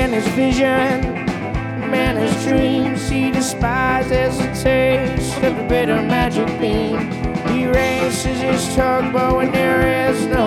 man his vision, man his dreams. He despises the taste of the bitter magic bean. He races his tugboat when there is no